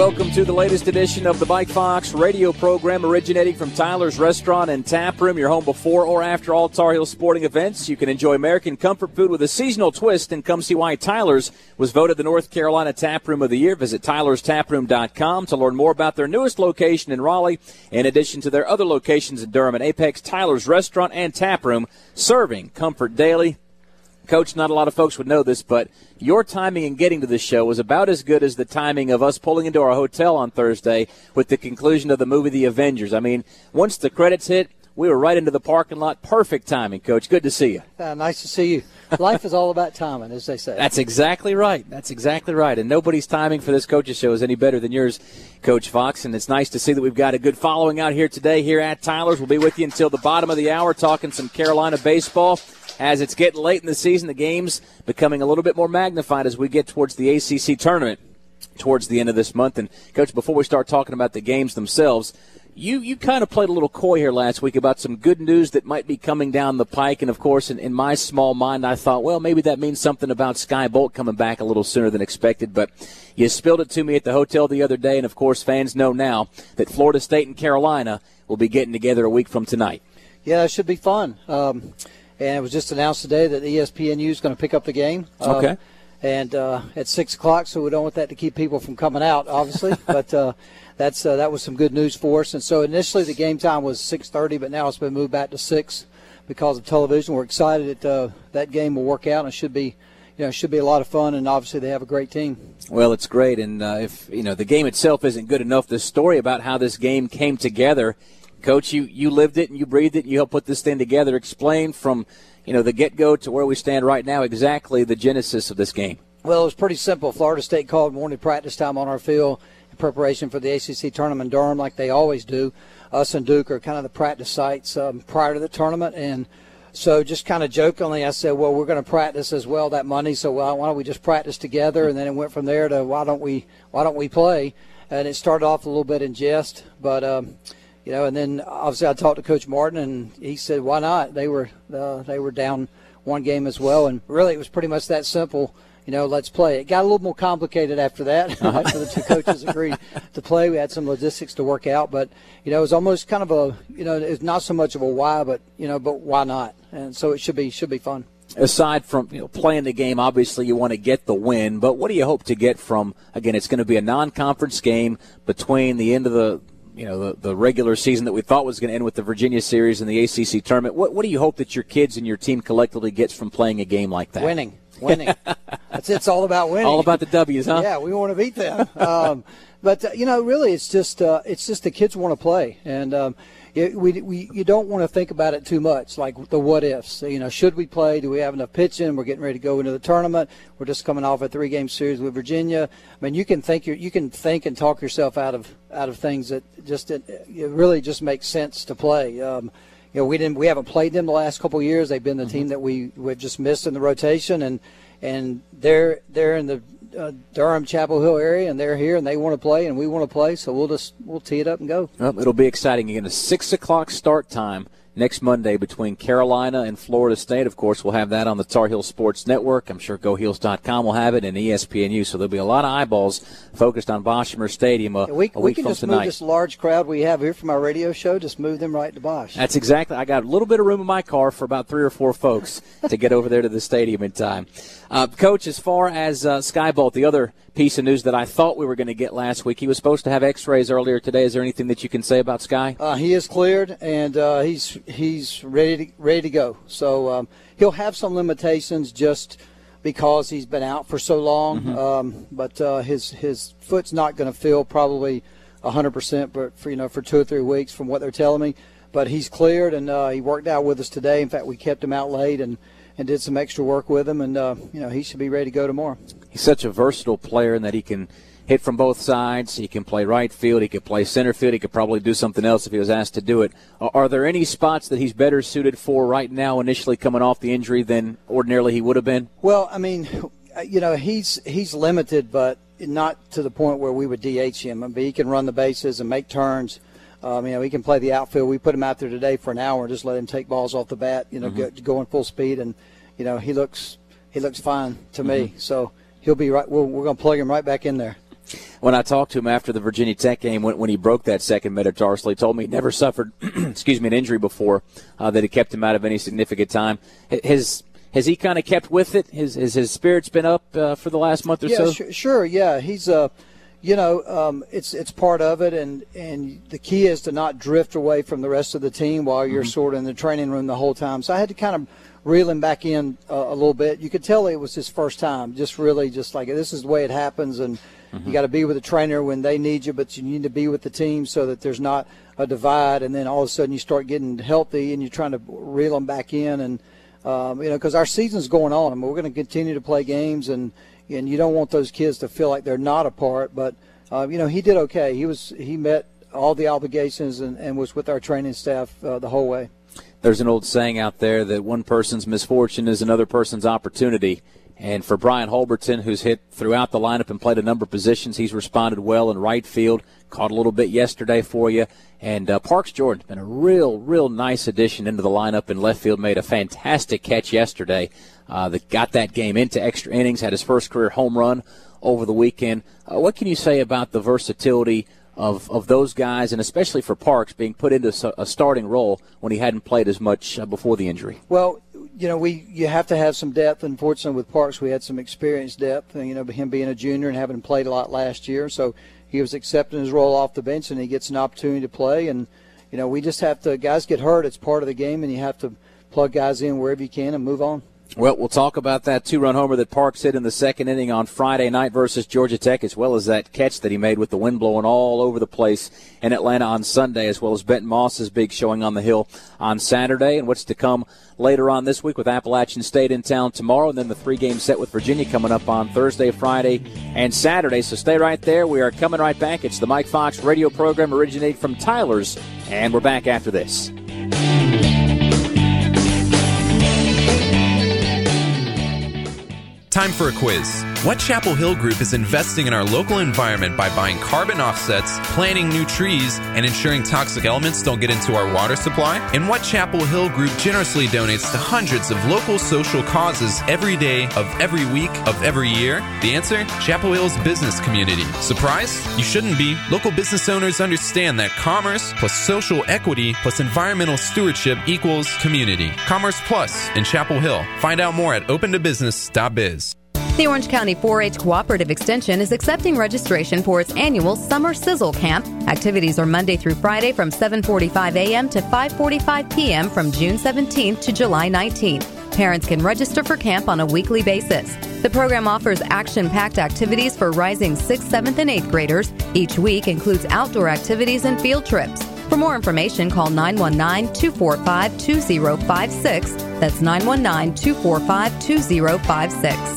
welcome to the latest edition of the Mike Fox radio program, originating from Tyler's Restaurant and Tap Room, your home before or after all Tar Heel sporting events. You can enjoy American comfort food with a seasonal twist, and come see why Tyler's was voted the North Carolina Tap Room of the Year. Visit tylerstaproom.com to learn more about their newest location in Raleigh, in addition to their other locations in Durham and Apex. Tyler's Restaurant and Tap Room, serving comfort daily. Coach, not a lot of folks would know this, but your timing in getting to this show was about as good as the timing of us pulling into our hotel on Thursday with the conclusion of the movie The Avengers. I mean, once the credits hit, we were right into the parking lot. Perfect timing, Coach. Good to see you. Nice to see you. Life is all about timing, as they say. That's exactly right. That's exactly right. And nobody's timing for this coach's show is any better than yours, Coach Fox. And it's nice to see that we've got a good following out here today here at Tyler's. We'll be with you until the bottom of the hour talking some Carolina baseball. As it's getting late in the season, the game's becoming a little bit more magnified as we get towards the ACC tournament towards the end of this month. And, Coach, before we start talking about the games themselves, you kind of played a little coy here last week about some good news that might be coming down the pike. And, of course, in my small mind, I thought, well, maybe that means something about Skye Bolt coming back a little sooner than expected. But you spilled it to me at the hotel the other day. And, of course, fans know now that Florida State and Carolina will be getting together a week from tonight. Yeah, it should be fun. And it was just announced today that ESPNU is going to pick up the game. Okay. And at 6 o'clock, so we don't want that to keep people from coming out, obviously. But that was some good news for us. And so initially the game time was 6:30, but now it's been moved back to 6 because of television. We're excited that that game will work out, and it should be a lot of fun. And obviously they have a great team. Well, it's great. And if the game itself isn't good enough, the story about how this game came together, Coach, you lived it and you breathed it and you helped put this thing together. Explain from, the get-go to where we stand right now exactly the genesis of this game. Well, it was pretty simple. Florida State called morning practice time on our field in preparation for the ACC tournament in Durham like they always do. Us and Duke are kind of the practice sites prior to the tournament. And so just kind of jokingly I said, well, we're going to practice as well that Monday, so why don't we just practice together? And then it went from there to why don't we play? And it started off a little bit in jest, but and then obviously I talked to Coach Martin, and he said, "Why not?" They were down one game as well, and really it was pretty much that simple. Let's play. It got a little more complicated after that. After the two coaches agreed to play, we had some logistics to work out, but it was almost kind of it's not so much of a why, but but why not? And so it should be fun. Aside from playing the game, obviously you want to get the win, but what do you hope to get from? Again, it's going to be a non-conference game between the end of the regular season that we thought was going to end with the Virginia series and the ACC tournament. What do you hope that your kids and your team collectively gets from playing a game like that? Winning. It's all about winning. All about the W's, huh? Yeah, we want to beat them. But really, it's just the kids want to play, and you don't want to think about it too much, like the what ifs. Should we play? Do we have enough pitching? We're getting ready to go into the tournament. We're just coming off a 3-game series with Virginia. I mean, you can think and talk yourself out of things that it really just makes sense to play. We haven't played them the last couple of years. They've been the team that we've just missed in the rotation, and they're in the Durham, Chapel Hill area, and they're here, and they want to play, and we want to play, so we'll tee it up and go. Well, it'll be exciting. Again, a 6 o'clock start time next Monday between Carolina and Florida State. Of course, we'll have that on the Tar Heel Sports Network. I'm sure GoHeels.com will have it, and ESPNU. So there'll be a lot of eyeballs focused on Boshemer Stadium a week we can from just tonight. Move this large crowd we have here from our radio show, just move them right to Bosch. That's exactly. I got a little bit of room in my car for about 3 or 4 folks to get over there to the stadium in time. Coach, as far as Skye Bolt, the other piece of news that I thought we were going to get last week, he was supposed to have x-rays earlier today. Is there anything that you can say about Skye? He is cleared, and he's ready to go. So he'll have some limitations just because he's been out for so long. But his foot's not going to feel probably 100%, but for 2 or 3 weeks from what they're telling me. But he's cleared, and he worked out with us today. In fact, we kept him out late and did some extra work with him, and he should be ready to go tomorrow. He's such a versatile player in that he can hit from both sides. He can play right field. He could play center field. He could probably do something else if he was asked to do it. Are there any spots that he's better suited for right now, initially coming off the injury, than ordinarily he would have been? Well, I mean, he's limited, but not to the point where we would DH him. I mean, he can run the bases and make turns. He can play the outfield. We put him out there today for an hour and just let him take balls off the bat, going full speed, and he looks fine to me. So he'll be right. We're going to plug him right back in there. When I talked to him after the Virginia Tech game, when he broke that second metatarsal, he told me he never suffered an injury before that had kept him out of any significant time. Has he kind of kept with it? Has his spirits been up for the last month or so? Yeah, sure. Yeah, he's it's part of it, and the key is to not drift away from the rest of the team while you're sort of in the training room the whole time. So I had to kind of reel him back in a little bit. You could tell it was his first time, just like this is the way it happens, and you got to be with the trainer when they need you, but you need to be with the team so that there's not a divide, and then all of a sudden you start getting healthy and you're trying to reel them back in, and because our season's going on, and we're going to continue to play games, and you don't want those kids to feel like they're not a part, but he did okay. He met all the obligations and was with our training staff the whole way. There's an old saying out there that one person's misfortune is another person's opportunity. And for Brian Holberton, who's hit throughout the lineup and played a number of positions, he's responded well in right field, caught a little bit yesterday for you. And Parks Jordan's been a real nice addition into the lineup in left field, made a fantastic catch yesterday that got that game into extra innings, had his first career home run over the weekend. What can you say about the versatility of those guys, and especially for Parks being put into a starting role when he hadn't played as much before the injury? Well, you have to have some depth. Unfortunately, with Parks, we had some experience depth. And, him being a junior and having played a lot last year, so he was accepting his role off the bench, and he gets an opportunity to play. And we just have to. Guys get hurt; it's part of the game, and you have to plug guys in wherever you can and move on. Well, we'll talk about that two-run homer that Parks hit in the second inning on Friday night versus Georgia Tech, as well as that catch that he made with the wind blowing all over the place in Atlanta on Sunday, as well as Benton Moss's big showing on the hill on Saturday, and what's to come later on this week with Appalachian State in town tomorrow, and then the three-game set with Virginia coming up on Thursday, Friday, and Saturday. So stay right there. We are coming right back. It's the Mike Fox radio program originating from Tyler's, and we're back after this. Time for a quiz. What Chapel Hill Group is investing in our local environment by buying carbon offsets, planting new trees, and ensuring toxic elements don't get into our water supply? And what Chapel Hill Group generously donates to hundreds of local social causes every day of every week of every year? The answer? Chapel Hill's business community. Surprised? You shouldn't be. Local business owners understand that commerce plus social equity plus environmental stewardship equals community. Commerce Plus in Chapel Hill. Find out more at opentobusiness.biz. The Orange County 4-H Cooperative Extension is accepting registration for its annual Summer Sizzle Camp. Activities are Monday through Friday from 7:45 a.m. to 5:45 p.m. from June 17th to July 19th. Parents can register for camp on a weekly basis. The program offers action-packed activities for rising 6th, 7th, and 8th graders. Each week includes outdoor activities and field trips. For more information, call 919-245-2056. That's 919-245-2056.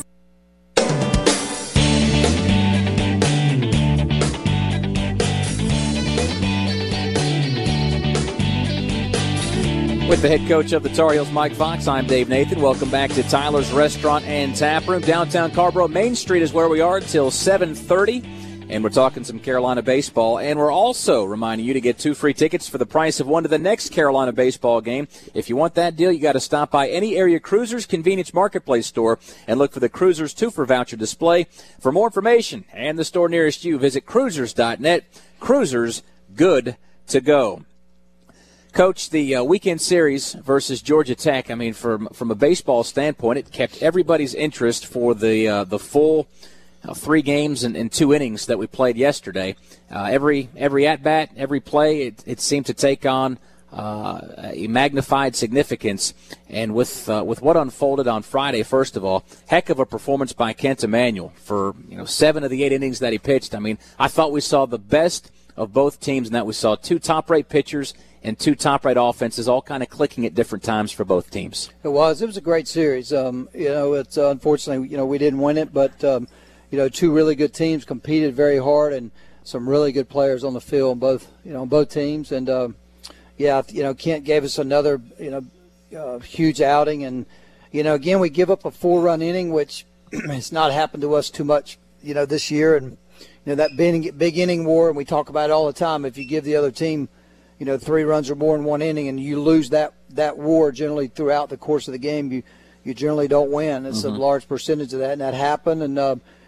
With the head coach of the Tar Heels, Mike Fox, I'm Dave Nathan. Welcome back to Tyler's Restaurant and Tap Room. Downtown Carborough, Main Street is where we are until 7:30, and we're talking some Carolina baseball. And we're also reminding you to get 2 free tickets for the price of 1 to the next Carolina baseball game. If you want that deal, you got to stop by any area Cruisers Convenience Marketplace store and look for the Cruisers 2 for voucher display. For more information and the store nearest you, visit cruisers.net. Cruisers, good to go. Coach, the weekend series versus Georgia Tech, I mean, from a baseball standpoint, it kept everybody's interest for the full 3 games and 2 innings that we played yesterday. Every at-bat, every play, it seemed to take on a magnified significance. And with what unfolded on Friday, first of all, heck of a performance by Kent Emanuel for 7 of the 8 innings that he pitched. I mean, I thought we saw the best of both teams in that we saw 2 top-rate pitchers and 2 top-rate offenses all kind of clicking at different times for both teams. It was a great series. It's unfortunately, we didn't win it, but 2 really good teams competed very hard, and some really good players on the field on both teams. And Kent gave us another huge outing, and again we give up a 4-run inning, which has not happened to us too much this year. And that big inning war, and we talk about it all the time. If you give the other team 3 runs or more in 1 inning, and you lose that war generally throughout the course of the game, you generally don't win. It's a large percentage of that, and that happened. And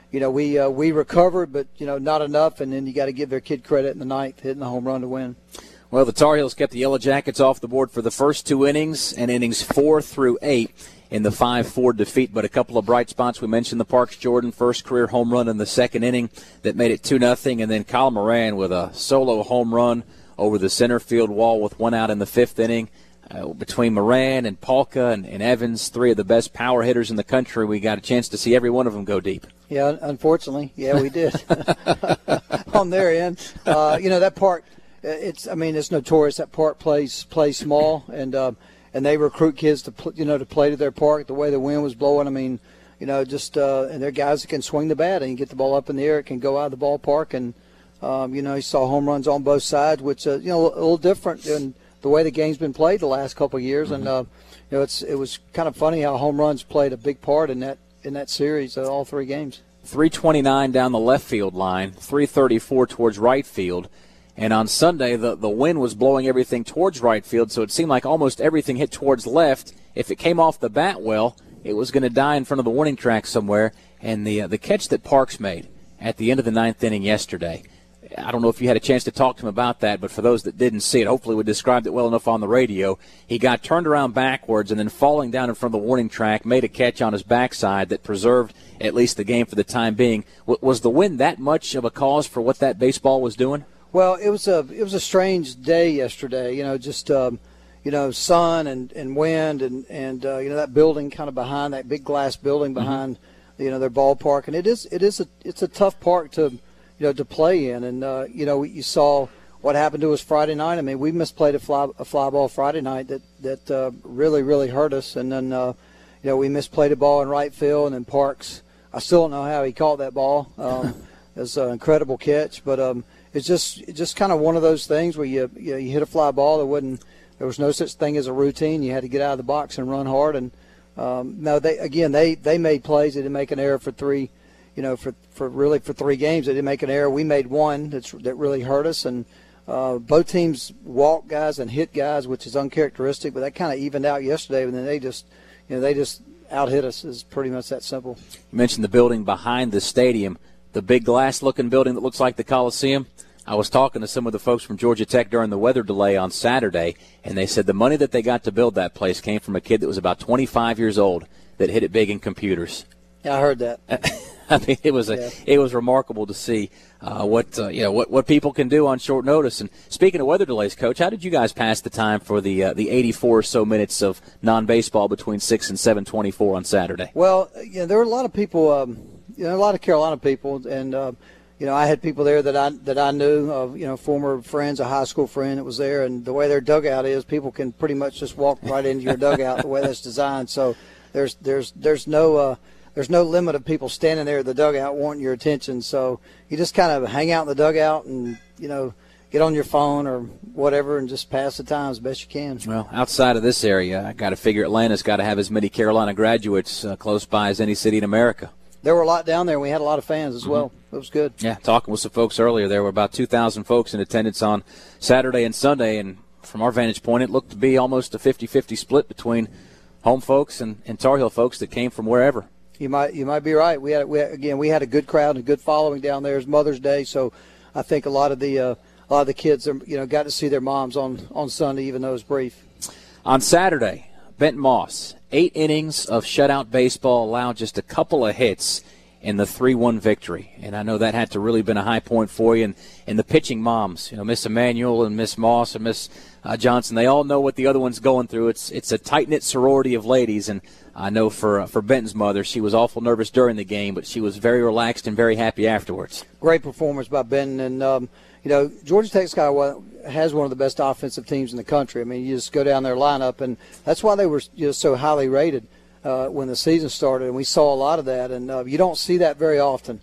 we recovered, but not enough. And then you got to give their kid credit in the ninth, hitting the home run to win. Well, the Tar Heels kept the Yellow Jackets off the board for the first two innings and innings 4 through 8 in the 5-4 defeat. But a couple of bright spots. We mentioned the Parks Jordan first career home run in the second inning that made it 2-0. And then Kyle Moran with a solo home run over the center field wall with one out in the fifth inning. Between Moran and Polka and Evans, three of the best power hitters in the country, we got a chance to see every one of them go deep. Yeah, unfortunately. Yeah, we did. On their end. That park, it's notorious. That park plays small, and they recruit kids to play to their park. The way the wind was blowing, and they're guys that can swing the bat and get the ball up in the air. It can go out of the ballpark, and you saw home runs on both sides, which a little different than the way the game's been played the last couple of years. Mm-hmm. And it was kind of funny how home runs played a big part in that series, all three games. 329 down the left field line, 334 towards right field. And on Sunday, the wind was blowing everything towards right field, so it seemed like almost everything hit towards left. If it came off the bat well, it was going to die in front of the warning track somewhere. And the catch that Parks made at the end of the ninth inning yesterday, I don't know if you had a chance to talk to him about that, but for those that didn't see it, hopefully we described it well enough on the radio. He got turned around backwards and then falling down in front of the warning track, made a catch on his backside that preserved at least the game for the time being. Was the wind that much of a cause for what that baseball was doing? Well, it was a strange day yesterday. Sun and wind and that building kind of behind, that big glass building behind their ballpark, and it's a tough park to play in. And you saw what happened to us Friday night. I mean, we misplayed a fly ball Friday night that really, really hurt us. And then we misplayed a ball in right field, and then Parks, I still don't know how he caught that ball. It was an incredible catch, but it's just kind of one of those things where you hit a fly ball. There was no such thing as a routine. You had to get out of the box and run hard. And they made plays. They didn't make an error for three. For 3 games, they didn't make an error. We made one that really hurt us, and both teams walked guys and hit guys, which is uncharacteristic. But that kind of evened out yesterday, and then they just out-hit us. Is pretty much that simple. You mentioned the building behind the stadium, the big glass-looking building that looks like the Coliseum. I was talking to some of the folks from Georgia Tech during the weather delay on Saturday, and they said the money that they got to build that place came from a kid that was about 25 years old that hit it big in computers. Yeah, I heard that. I mean, it was remarkable to see what people can do on short notice. And speaking of weather delays, Coach, how did you guys pass the time for the 84 or so minutes of non-baseball between 6 and 7:24 on Saturday? Well, there were a lot of people, a lot of Carolina people, and I had people there that I knew, former friends, a high school friend that was there, and the way their dugout is, people can pretty much just walk right into your dugout the way that's designed. So there's no limit of people standing there at the dugout wanting your attention. So you just kind of hang out in the dugout and, get on your phone or whatever and just pass the time as best you can. Well, outside of this area, I got to figure Atlanta's got to have as many Carolina graduates close by as any city in America. There were a lot down there, and we had a lot of fans as well. It was good. Yeah, talking with some folks earlier, there were about 2,000 folks in attendance on Saturday and Sunday, and from our vantage point, it looked to be almost a 50-50 split between home folks and Tar Heel folks that came from wherever. You might be right. We had a good crowd and a good following down there. It's Mother's Day, so I think a lot of the kids got to see their moms on Sunday, even though it was brief. On Saturday, Benton Moss, 8 innings of shutout baseball, allowed just a couple of hits in the 3-1 victory. And I know that had to really been a high point for you. And the pitching moms, Miss Emanuel and Miss Moss and Miss Johnson, they all know what the other one's going through. It's a tight-knit sorority of ladies, and I know for Benton's mother, she was awful nervous during the game, but she was very relaxed and very happy afterwards. Great performance by Benton, and Georgia Tech's has one of the best offensive teams in the country. I mean, you just go down their lineup, and that's why they were so highly rated when the season started, and we saw a lot of that, and you don't see that very often.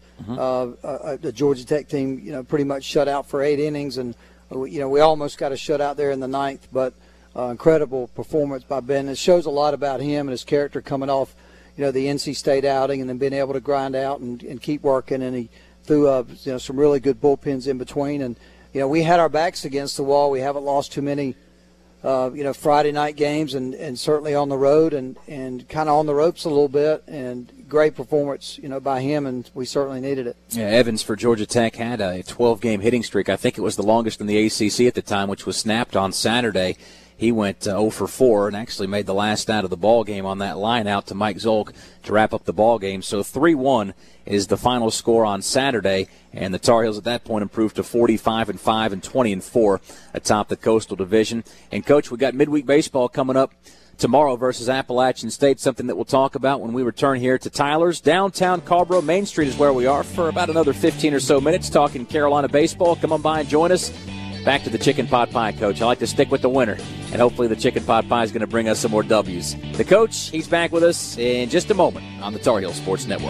The Georgia Tech team, pretty much shut out for 8 innings, and we almost got a shutout there in the 9th, but incredible performance by Ben. It shows a lot about him and his character coming off, the NC State outing and then being able to grind out and keep working. And he threw some really good bullpens in between. And we had our backs against the wall. We haven't lost too many Friday night games and certainly on the road and kind of on the ropes a little bit. And great performance, by him, and we certainly needed it. Yeah, Evans for Georgia Tech had a 12-game hitting streak. I think it was the longest in the ACC at the time, which was snapped on Saturday. He went 0 for 4 and actually made the last out of the ball game on that line out to Mike Zolk to wrap up the ball game. So 3-1 is the final score on Saturday, and the Tar Heels at that point improved to 45-5 and 20-4 atop the Coastal Division. And Coach, we got midweek baseball coming up tomorrow versus Appalachian State, something that we'll talk about when we return here to Tyler's. Downtown Carrboro, Main Street is where we are for about another 15 or so minutes talking Carolina baseball. Come on by and join us. Back to the chicken pot pie, Coach. I like to stick with the winner, and hopefully the chicken pot pie is going to bring us some more W's. The Coach, he's back with us in just a moment on the Tar Heel Sports Network.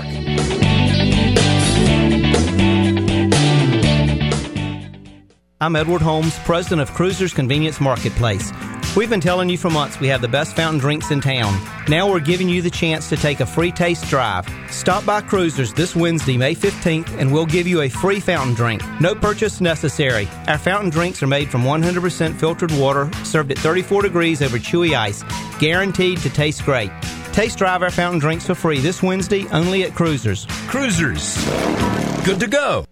I'm Edward Holmes, president of Cruisers Convenience Marketplace. We've been telling you for months we have the best fountain drinks in town. Now we're giving you the chance to take a free taste drive. Stop by Cruisers this Wednesday, May 15th, and we'll give you a free fountain drink. No purchase necessary. Our fountain drinks are made from 100% filtered water, served at 34 degrees over chewy ice, guaranteed to taste great. Taste drive our fountain drinks for free this Wednesday only at Cruisers. Cruisers. Good to go.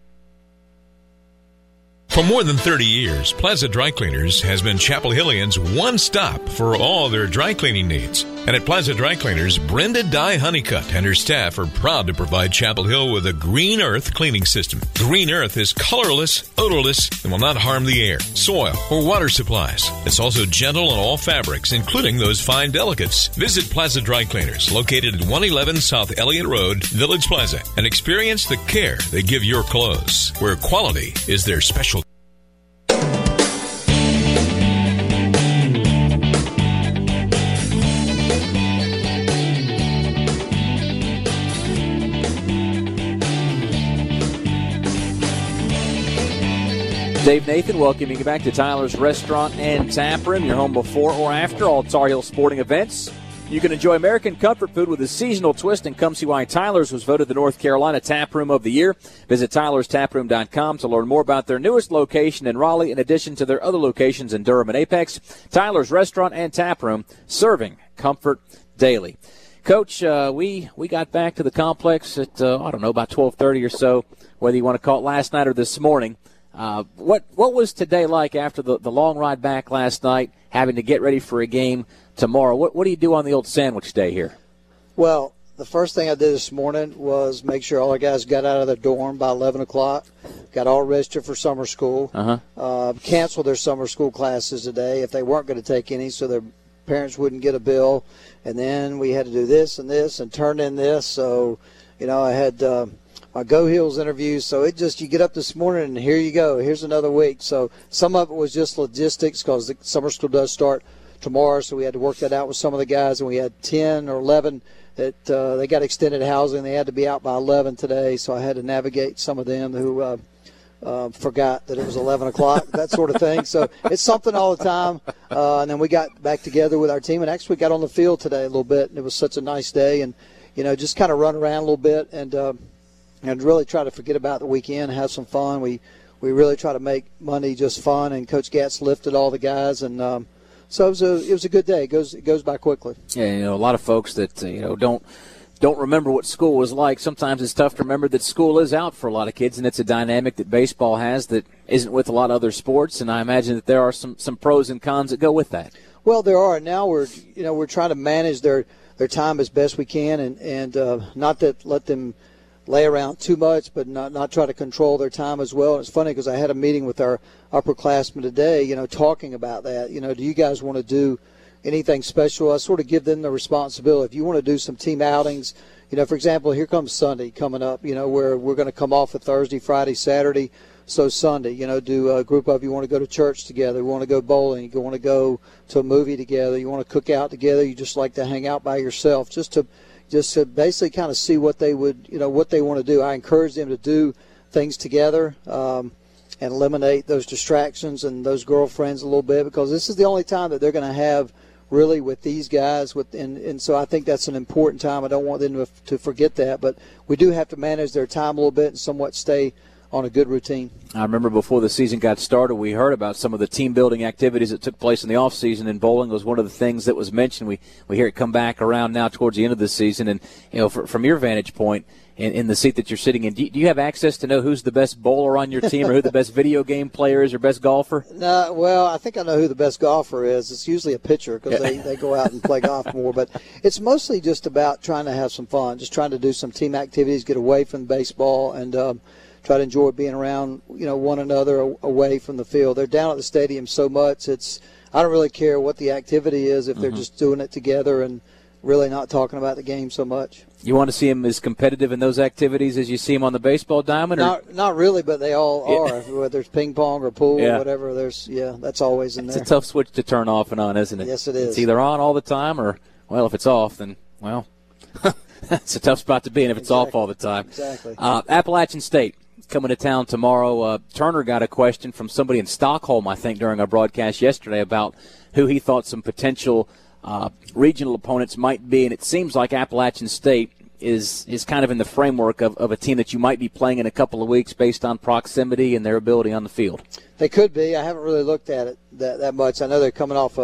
For more than 30 years, Plaza Dry Cleaners has been Chapel Hillians' one stop for all their dry cleaning needs. And at Plaza Dry Cleaners, Brenda Dye Honeycutt and her staff are proud to provide Chapel Hill with a Green Earth cleaning system. Green Earth is colorless, odorless, and will not harm the air, soil, or water supplies. It's also gentle on all fabrics, including those fine delicates. Visit Plaza Dry Cleaners, located at 111 South Elliott Road, Village Plaza, and experience the care they give your clothes, where quality is their special. Dave Nathan welcoming you back to Tyler's Restaurant and Tap Room, your home before or after all Tar Heel sporting events. You can enjoy American comfort food with a seasonal twist, and come see why Tyler's was voted the North Carolina Tap Room of the Year. Visit tylerstaproom.com to learn more about their newest location in Raleigh, in addition to their other locations in Durham and Apex. Tyler's Restaurant and Tap Room, serving comfort daily. Coach, we got back to the complex at, about 12:30 or so, whether you want to call it last night or this morning. What was today like after the long ride back last night, having to get ready for a game tomorrow? What do you do on the old sandwich day here? Well, the first thing I did this morning was make sure all our guys got out of their dorm by 11 o'clock, got all registered for summer school, canceled their summer school classes today if they weren't going to take any so their parents wouldn't get a bill. And then we had to do this and turn in this. So, I had my Go Heels interviews. So you get up this morning and here you go. Here's another week. So some of it was just logistics because the summer school does start tomorrow. So we had to work that out with some of the guys. And we had 10 or 11 that they got extended housing. They had to be out by 11 today. So I had to navigate some of them who forgot that it was 11 o'clock, that sort of thing. So it's something all the time. And then we got back together with our team and actually got on the field today a little bit. And it was such a nice day. And, just kind of run around a little bit and really try to forget about the weekend, have some fun. We really try to make Monday just fun, and Coach Gatz lifted all the guys, and so it was a good day. It goes by quickly. Yeah, a lot of folks that don't remember what school was like. Sometimes it's tough to remember that school is out for a lot of kids, and it's a dynamic that baseball has that isn't with a lot of other sports. And I imagine that there are some pros and cons that go with that. Well, there are. Now we're trying to manage their time as best we can, and not that let them lay around too much, but not try to control their time as well. And it's funny because I had a meeting with our upperclassmen today, talking about that. Do you guys want to do anything special? I sort of give them the responsibility. If you want to do some team outings, for example, here comes Sunday coming up, where we're going to come off a Thursday, Friday, Saturday. So Sunday, do a group of you want to go to church together, you want to go bowling, you want to go to a movie together, you want to cook out together, you just like to hang out by yourself, just to basically kind of see what they would, what they want to do. I encourage them to do things together and eliminate those distractions and those girlfriends a little bit, because this is the only time that they're going to have really with these guys. And so I think that's an important time. I don't want them to forget that. But we do have to manage their time a little bit and somewhat stay on a good routine. I remember before the season got started, we heard about some of the team-building activities that took place in the offseason, and bowling was one of the things that was mentioned. We hear it come back around now towards the end of the season. And, from your vantage point, in the seat that you're sitting in, do you have access to know who's the best bowler on your team or who the best video game player is or best golfer? No, well, I think I know who the best golfer is. It's usually a pitcher because they go out and play golf more. But it's mostly just about trying to have some fun, just trying to do some team activities, get away from baseball, and try to enjoy being around, one another away from the field. They're down at the stadium so much. I don't really care what the activity is if they're just doing it together and really not talking about the game so much. You want to see him as competitive in those activities as you see him on the baseball diamond? Not really, but they all are. Whether it's ping pong or pool or whatever, that's always in there. It's a tough switch to turn off and on, isn't it? Yes, it is. It's either on all the time or, well, if it's off, then, well, it's a tough spot to be in if it's off all the time. Exactly. Appalachian State coming to town tomorrow. Turner got a question from somebody in Stockholm, I think, during our broadcast yesterday about who he thought some potential regional opponents might be, and it seems like Appalachian State is kind of in the framework of a team that you might be playing in a couple of weeks based on proximity and their ability on the field. They could be. I haven't really looked at it that much. I know they're coming off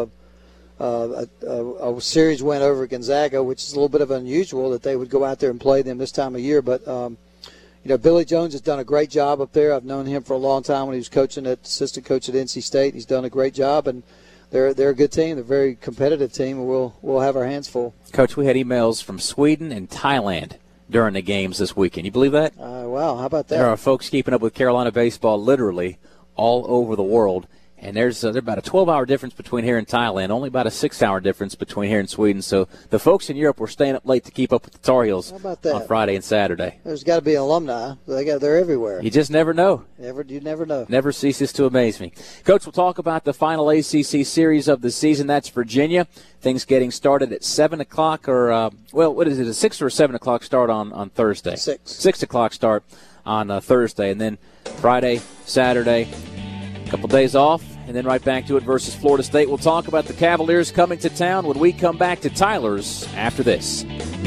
a series win over Gonzaga, which is a little bit of unusual that they would go out there and play them this time of year. But, Billy Jones has done a great job up there. I've known him for a long time when he was assistant coach at NC State. He's done a great job, and they're a good team. They're a very competitive team, and we'll have our hands full. Coach, we had emails from Sweden and Thailand during the games this weekend. You believe that? Wow, how about that? There are folks keeping up with Carolina baseball literally all over the world. And there's about a 12-hour difference between here and Thailand, only about a 6-hour difference between here and Sweden. So the folks in Europe were staying up late to keep up with the Tar Heels on Friday and Saturday. There's got to be alumni. They're everywhere. You just never know. You never know. Never ceases to amaze me. Coach, we'll talk about the final ACC series of the season. That's Virginia. Things getting started at 7 o'clock what is it, a 6 or a 7 o'clock start on Thursday? 6. 6 o'clock start on Thursday. And then Friday, Saturday, a couple days off, and then right back to it versus Florida State. We'll talk about the Cavaliers coming to town when we come back to Tyler's after this.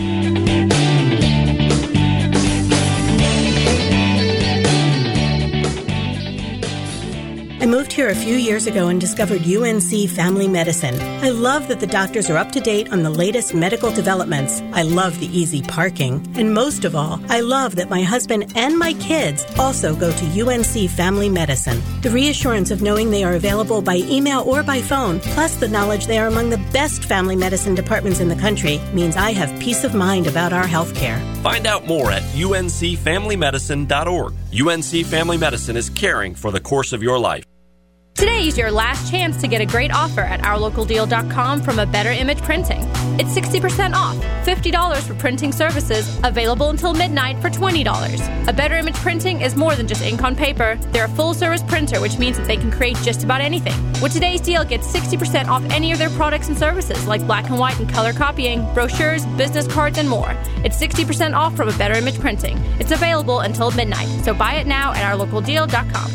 I moved here a few years ago and discovered UNC Family Medicine. I love that the doctors are up to date on the latest medical developments. I love the easy parking. And most of all, I love that my husband and my kids also go to UNC Family Medicine. The reassurance of knowing they are available by email or by phone, plus the knowledge they are among the best family medicine departments in the country, means I have peace of mind about our health care. Find out more at uncfamilymedicine.org. UNC Family Medicine is caring for the course of your life. Today is your last chance to get a great offer at OurLocalDeal.com from A Better Image Printing. It's 60% off, $50 for printing services, available until midnight for $20. A Better Image Printing is more than just ink on paper. They're a full-service printer, which means that they can create just about anything. With today's deal, get 60% off any of their products and services, like black and white and color copying, brochures, business cards, and more. It's 60% off from A Better Image Printing. It's available until midnight, so buy it now at OurLocalDeal.com.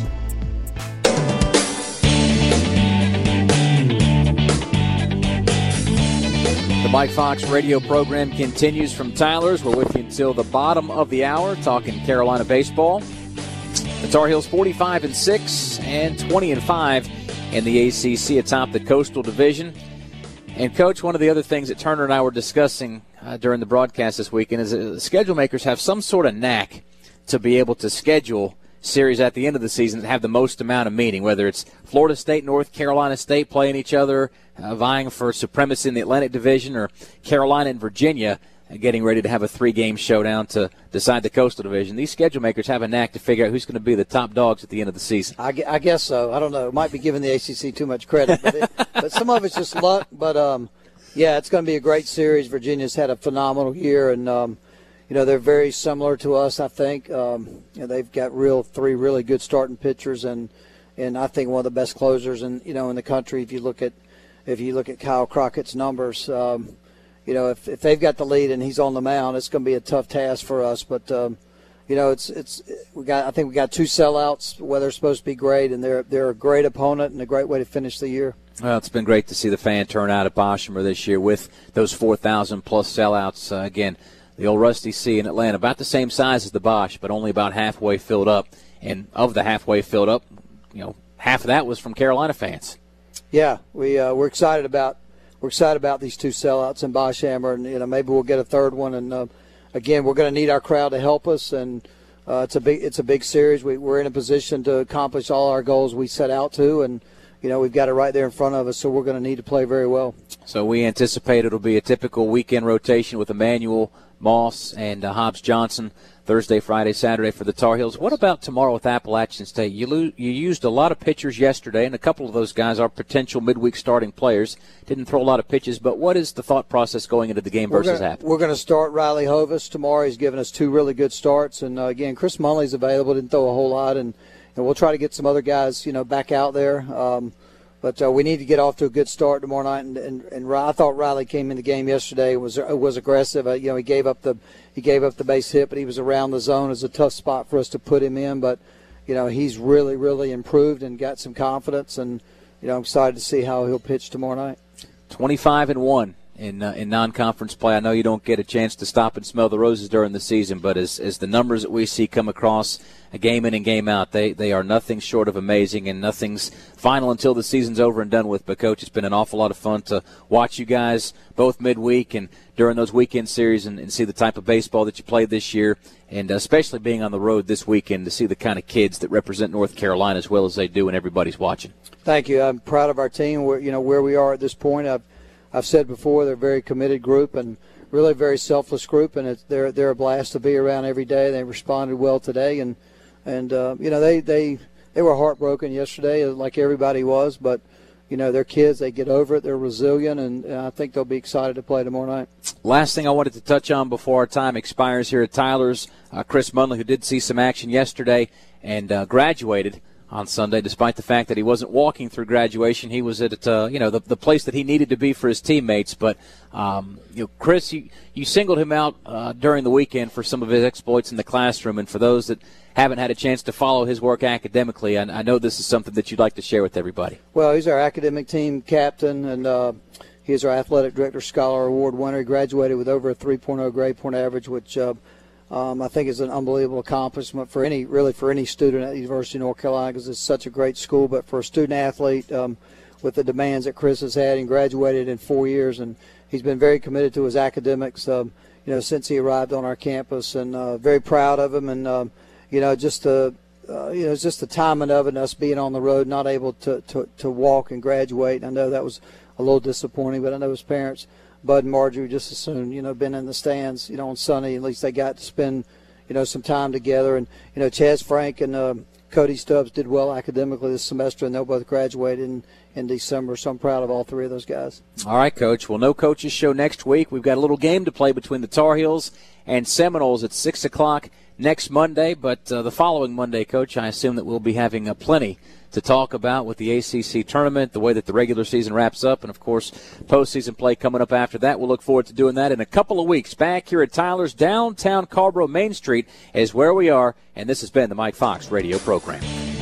The Mike Fox radio program continues from Tyler's. We're with you until the bottom of the hour, talking Carolina baseball. The Tar Heels 45-6 and 20-5 in the ACC atop the Coastal Division. And, Coach, one of the other things that Turner and I were discussing during the broadcast this weekend is that the schedule makers have some sort of knack to be able to schedule series at the end of the season that have the most amount of meaning, whether it's Florida State, North Carolina State playing each other, vying for supremacy in the Atlantic Division, or Carolina and Virginia getting ready to have a 3-game showdown to decide the Coastal Division. These schedule makers have a knack to figure out who's going to be the top dogs at the end of the season. I guess so. I don't know. It might be giving the ACC too much credit, but some of it's just luck. But, it's going to be a great series. Virginia's had a phenomenal year, and they're very similar to us, I think. They've got three really good starting pitchers, and I think one of the best closers in the country. If you look at Kyle Crockett's numbers, if they've got the lead and he's on the mound, it's going to be a tough task for us. But I think we got 2 sellouts. Weather's supposed to be great, and they're a great opponent and a great way to finish the year. Well, it's been great to see the fan turnout at Boshamer this year with those 4,000-plus sellouts. Again, the old Rusty C in Atlanta, about the same size as the Bosch, but only about halfway filled up. and of the halfway filled up, half of that was from Carolina fans. Yeah, we're excited about these two sellouts in Boschhammer, and maybe we'll get a third one. And again, we're going to need our crowd to help us, and it's a big series. We're in a position to accomplish all our goals we set out to, and we've got it right there in front of us, so we're going to need to play very well. So we anticipate it'll be a typical weekend rotation with Emmanuel, Moss, and Hobbs Johnson Thursday, Friday, Saturday for the Tar Heels. What about tomorrow with Appalachian State? You used a lot of pitchers yesterday, and a couple of those guys are potential midweek starting players. Didn't throw a lot of pitches, but what is the thought process going into the game versus App? We're going to start Riley Hovis tomorrow. He's given us 2 really good starts, and again, Chris Munley's available. Didn't throw a whole lot, and we'll try to get some other guys, back out there. But we need to get off to a good start tomorrow night. And I thought Riley came in the game yesterday was aggressive. He gave up the base hit, but he was around the zone. It's a tough spot for us to put him in. But he's really, really improved and got some confidence. And I'm excited to see how he'll pitch tomorrow night. 25-1 in non-conference play. I know you don't get a chance to stop and smell the roses during the season, but as the numbers that we see come across a game in and game out, they are nothing short of amazing, and nothing's final until the season's over and done with. But, Coach, it's been an awful lot of fun to watch you guys both midweek and during those weekend series and see the type of baseball that you played this year, and especially being on the road this weekend to see the kind of kids that represent North Carolina as well as they do, and everybody's watching. Thank you. I'm proud of our team, where we are at this point. I've said before, they're a very committed group and really a very selfless group, and they're a blast to be around every day. They responded well today, and they were heartbroken yesterday, like everybody was, but they're kids. They get over it. They're resilient, and I think they'll be excited to play tomorrow night. Last thing I wanted to touch on before our time expires here at Tyler's, Chris Munley, who did see some action yesterday and graduated on Sunday, despite the fact that he wasn't walking through graduation. He was at the place that he needed to be for his teammates. But Chris, you singled him out during the weekend for some of his exploits in the classroom, and for those that haven't had a chance to follow his work academically, I know this is something that you'd like to share with everybody. Well, he's our academic team captain, and he's our athletic director scholar award winner. He graduated with over a 3.0 grade point average, which I think is an unbelievable accomplishment for any student at the University of North Carolina, because it's such a great school. But for a student athlete, with the demands that Chris has had, and graduated in 4 years, and he's been very committed to his academics, since he arrived on our campus, and very proud of him. And just the timing of it, and us being on the road, not able to walk and graduate. I know that was a little disappointing, but I know his parents, Bud and Marjorie, just as soon, been in the stands, on Sunday. At least they got to spend, some time together. And, Chaz Frank and Cody Stubbs did well academically this semester, and they'll both graduate in December. So I'm proud of all 3 of those guys. All right, Coach. Well, no Coaches Show next week. We've got a little game to play between the Tar Heels and Seminoles at 6 o'clock next Monday. But the following Monday, Coach, I assume that we'll be having plenty to talk about with the ACC tournament, the way that the regular season wraps up, and, of course, postseason play coming up after that. We'll look forward to doing that in a couple of weeks. Back here at Tyler's, downtown Carrboro Main Street is where we are, and this has been the Mike Fox radio program.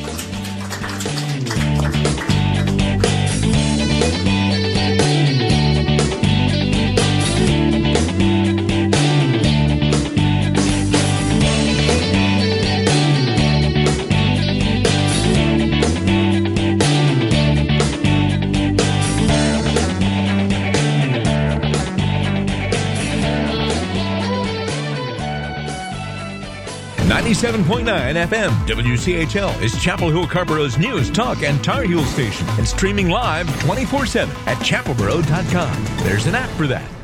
.9 FM WCHL is Chapel Hill Carrboro's news, talk, and Tar Heel station, and streaming live 24/7 at chapelboro.com. There's an app for that.